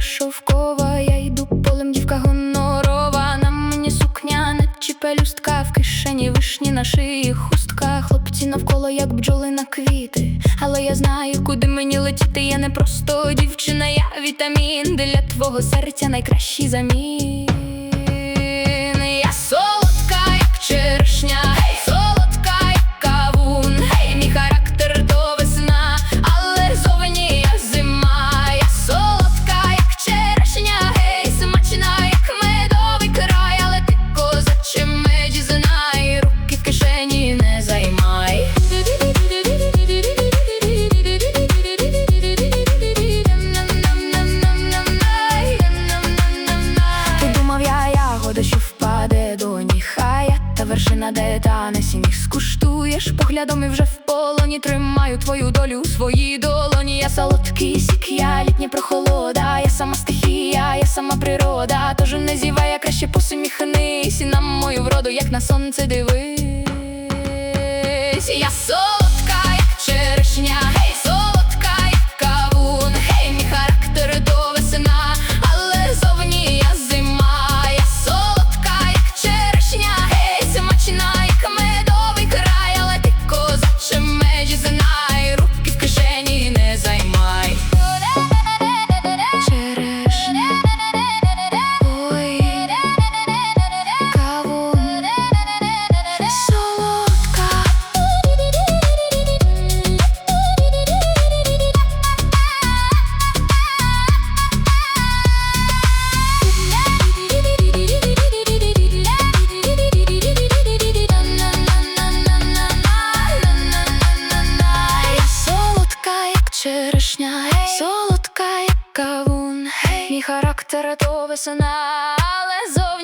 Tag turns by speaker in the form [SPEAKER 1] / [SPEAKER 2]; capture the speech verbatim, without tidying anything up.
[SPEAKER 1] шовкова, я йду полем, дівка гонорова. На мені сукня, наче пелюстка, в кишені вишні, на шиї хустка. Хлопці навколо, як бджоли на квіти, але я знаю, куди мені летіти. Я не просто дівчина, я вітамін для твого серця, найкращий замін. Я солодка, як черешня, гей, солодка, як кавун, гей, мій характер то весна, але зовні я зима. Я солодка, як черешня, гей, смачна, як медовий край, але ти козаче меді знай, руки в кишені не займай. Подумав я, ягода, що впаде до ніг, а я та вершина, де тане сніг. Скуштуєш поглядом і вже в полоні, тримаю твою долю у своїй долоні. Я солодкий сік, я літня прохолода, я сама стихія, я сама природа. Тож не зівай, я краще посміхнись, і на мою вроду, як на сонце, дивись. Я солодка, як черешня, гей, солодка, як кавун, гей, мій характер то весна, але зовні я зима. Я солодка, як черешня, гей, смачна, як медовий край, але ти козаче меді знай, руки в кишені не займай. Черешня, ой, кавун, солодка. Я солодка, як черешня, солодка, як кавун, мій характер то весна, але зовні